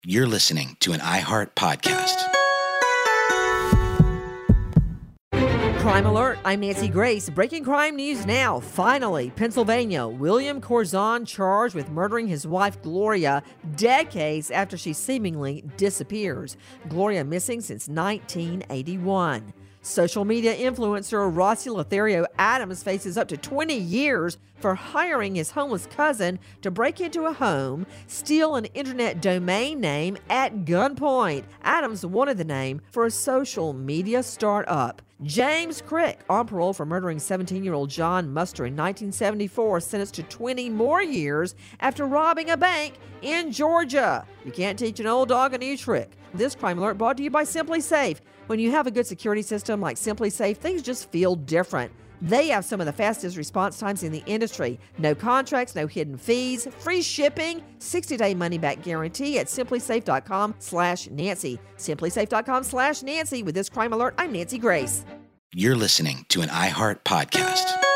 You're listening to an iHeart podcast. Crime Alert, I'm Nancy Grace. Breaking crime news now. Finally, Pennsylvania, William Corzon charged with murdering his wife Gloria decades after she seemingly disappears. Gloria missing since 1981. Social media influencer Rossi Lothario Adams faces up to 20 years for hiring his homeless cousin to break into a home, steal an internet domain name at gunpoint. Adams wanted the name for a social media startup. James Crick, on parole for murdering 17-year-old John Muster in 1974, sentenced to 20 more years after robbing a bank in Georgia. You can't teach an old dog a new trick. This Crime Alert brought to you by Simply Safe. When you have a good security system like Simply Safe, things just feel different. They have some of the fastest response times in the industry. No contracts, no hidden fees, free shipping, 60-day money-back guarantee at simplysafe.com/Nancy. Simplysafe.com/Nancy. With this Crime Alert, I'm Nancy Grace. You're listening to an iHeart podcast.